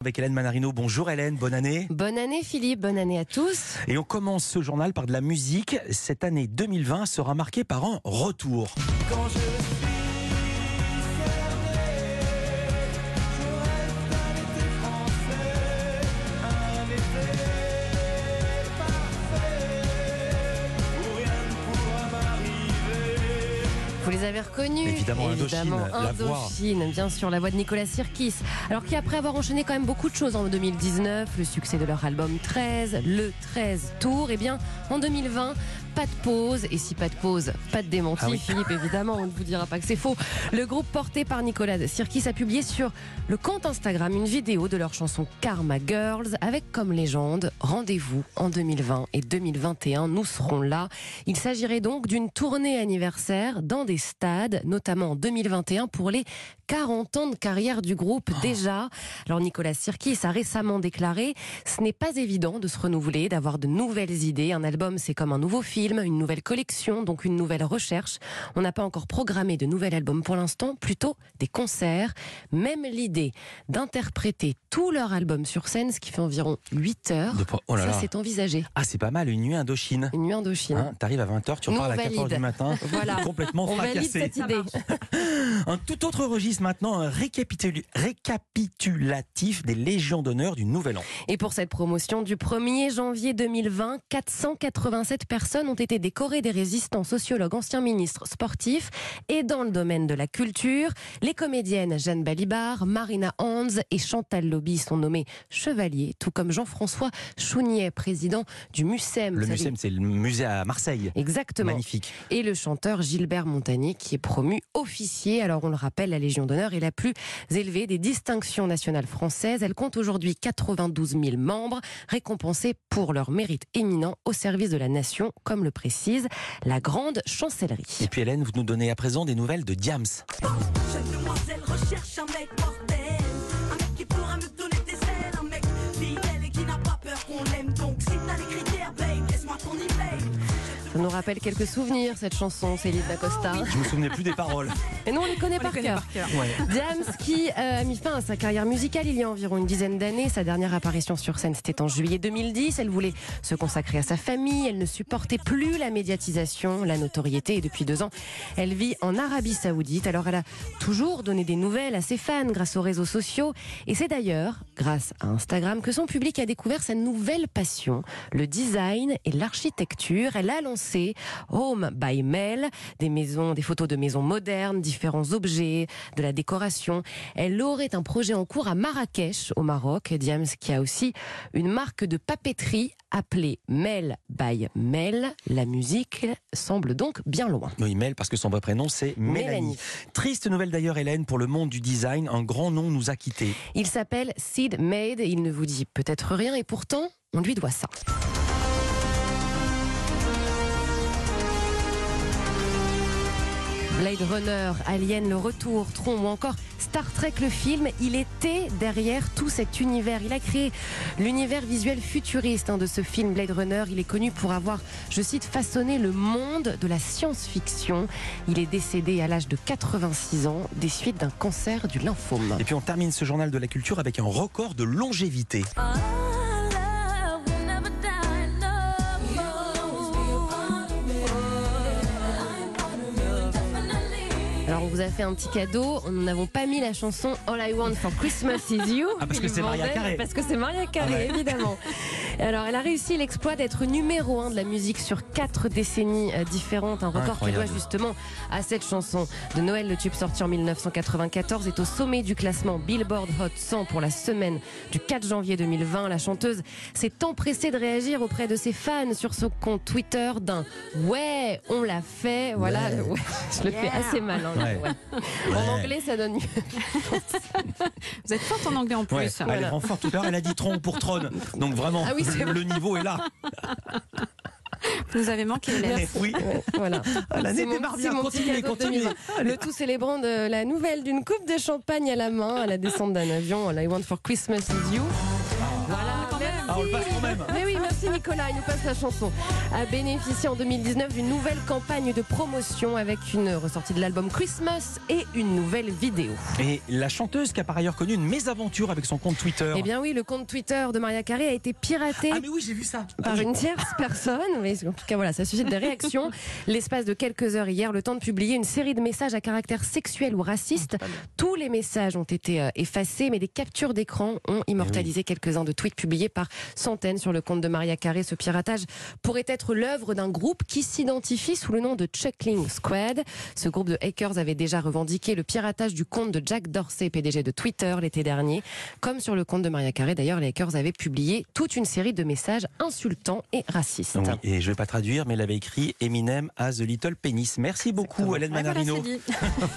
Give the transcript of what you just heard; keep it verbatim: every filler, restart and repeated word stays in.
Avec Hélène Manarino. Bonjour Hélène, bonne année. Bonne année Philippe, bonne année à tous. Et on commence ce journal par de la musique. Cette année deux mille vingt sera marquée par un retour. Quand je Vous les avez reconnus? Évidemment, Évidemment Indochine, la voix. Indochine, bien sûr, la voix de Nicolas Sirkis. Alors qu'après avoir enchaîné quand même beaucoup de choses en deux mille dix-neuf, le succès de leur album treize, le treize tours, et bien en deux mille vingt, pas de pause. Et si pas de pause, pas de démenti, ah oui. Philippe, évidemment, on ne vous dira pas que c'est faux. Le groupe porté par Nicolas Sirkis a publié sur le compte Instagram une vidéo de leur chanson Karma Girls avec comme légende rendez-vous en deux mille vingt et deux mille vingt et un, nous serons là. Il s'agirait donc d'une tournée anniversaire dans des stades, notamment en deux mille vingt et un pour les quarante ans de carrière du groupe oh. déjà. Alors Nicolas Sirkis a récemment déclaré « Ce n'est pas évident de se renouveler, d'avoir de nouvelles idées. Un album, c'est comme un nouveau film, une nouvelle collection, donc une nouvelle recherche. On n'a pas encore programmé de nouvel album pour l'instant, plutôt des concerts. Même l'idée d'interpréter tout leur album sur scène, ce qui fait environ huit heures, de... oh là là. Ça c'est envisagé. » Ah, c'est pas mal, une nuit Indochine. Une nuit Indochine. Hein, t'arrives à vingt heures, tu repars à quatre heures du matin. Voilà. Complètement On fracassé. valide cette idée. Un tout autre registre maintenant, un récapitul... récapitulatif des Légions d'honneur du Nouvel An. Et pour cette promotion du premier janvier deux mille vingt, quatre cent quatre-vingt-sept personnes ont été décorées des résistants, sociologues, anciens ministres, sportifs et dans le domaine de la culture. Les comédiennes Jeanne Balibar, Marina Hans et Chantal Lobby sont nommées chevaliers, tout comme Jean-François Chounier, président du MUSEM. Le MUSEM, c'est le musée à Marseille. Exactement. Magnifique. Et le chanteur Gilbert Montagnier qui est promu officier. Alors on le rappelle, la Légion d'honneur est la plus élevée des distinctions nationales françaises. Elle compte aujourd'hui quatre-vingt-douze mille membres, récompensés pour leur mérite éminent au service de la nation, comme le précise la grande chancellerie. Et puis Hélène, vous nous donnez à présent des nouvelles de Diams. Jeune demoiselle recherche un mec mortel, un mec qui pourra me donner des ailes, un mec fidèle et qui n'a pas peur qu'on l'aime. Donc si t'as les critères, babe, laisse-moi ton email. Ça nous rappelle quelques souvenirs, cette chanson, Céline Dacosta. Je me souvenais plus des paroles. Et nous, on les connaît, on par, les connaît par cœur. Ouais. Diams, qui euh, a mis fin à sa carrière musicale il y a environ une dizaine d'années. Sa dernière apparition sur scène, c'était en juillet deux mille dix. Elle voulait se consacrer à sa famille. Elle ne supportait plus la médiatisation, la notoriété. Et depuis deux ans, elle vit en Arabie Saoudite. Alors, elle a toujours donné des nouvelles à ses fans grâce aux réseaux sociaux. Et c'est d'ailleurs grâce à Instagram que son public a découvert sa nouvelle passion, le design et l'architecture. Elle a lancé Home by Mel, des maisons, des photos de maisons modernes, différents objets, de la décoration. Elle aurait un projet en cours à Marrakech, au Maroc. Diams, qui a aussi une marque de papeterie appelée Mel by Mel. La musique semble donc bien loin. Oui, Mel, parce que son vrai prénom, c'est Mélanie. Mélanie. Triste nouvelle d'ailleurs, Hélène, pour le monde du design. Un grand nom nous a quittés. Il s'appelle Sid Mead. Il ne vous dit peut-être rien et pourtant, on lui doit ça. Blade Runner, Alien, Le Retour, Tron ou encore Star Trek le film, il était derrière tout cet univers. Il a créé l'univers visuel futuriste hein, de ce film Blade Runner. Il est connu pour avoir, je cite, façonné le monde de la science-fiction. Il est décédé à l'âge de quatre-vingt-six ans des suites d'un cancer du lymphome. Et puis on termine ce journal de la culture avec un record de longévité. Ah. Alors on vous a fait un petit cadeau, nous n'avons pas mis la chanson All I Want for Christmas Is You. Ah parce que c'est Maria Carey. Parce que c'est Maria Carey, ah ouais. Évidemment. Alors elle a réussi l'exploit d'être numéro un de la musique sur quatre décennies différentes. Un record qui doit justement à cette chanson de Noël. Le tube sorti en mille neuf cent quatre-vingt-quatorze est au sommet du classement Billboard Hot cent pour la semaine du quatre janvier deux mille vingt. La chanteuse s'est empressée de réagir auprès de ses fans sur son compte Twitter d'un « Ouais, on l'a fait ». Voilà, ouais. Ouais, je le yeah. fais assez mal. Hein, ouais. Ouais. Ouais. En anglais, ça donne mieux. Vous êtes forte en anglais en plus. Ouais. Voilà. Elle est vraiment forte tout à l'heure, elle a dit Tron pour Tron. Donc vraiment, ah oui, le, le niveau est là. Vous nous avez manqué, Hélène. Oui. Ouais, voilà. L'année démarre bien. Continuez, continuez. Le tout célébrant de la nouvelle d'une coupe de champagne à la main à la descente d'un avion. All I Want for Christmas Is You. Voilà, quand même. Ah, on le passe quand même. Mais oui, merci Nicolas, il nous passe la chanson. A bénéficié en deux mille dix-neuf d'une nouvelle campagne de promotion avec une ressortie de l'album Christmas et une nouvelle vidéo. Et la chanteuse qui a par ailleurs connu une mésaventure avec son compte Twitter. Eh bien oui, le compte Twitter de Mariah Carey a été piraté Ah mais oui, j'ai vu ça. par une tierce personne. Mais en tout cas, voilà, ça suscite des réactions. L'espace de quelques heures hier, le temps de publier une série de messages à caractère sexuel ou raciste. Tous les messages ont été euh, effacés, mais des captures d'écran ont immortalisé quelques-uns de tweets publiés par centaines sur le compte de Mariah Carey. Ce piratage pourrait être l'œuvre d'un groupe qui s'identifie sous le nom de Chuckling Squad. Ce groupe de hackers avait déjà revendiqué le piratage du compte de Jack Dorsey, P D G de Twitter, l'été dernier. Comme sur le compte de Mariah Carey, d'ailleurs, les hackers avaient publié toute une série de messages insultants et racistes. Oui, et je ne vais pas traduire, mais elle avait écrit Eminem has a little penis. Merci beaucoup, Hélène Ouais, voilà, Manarino. c'est dit.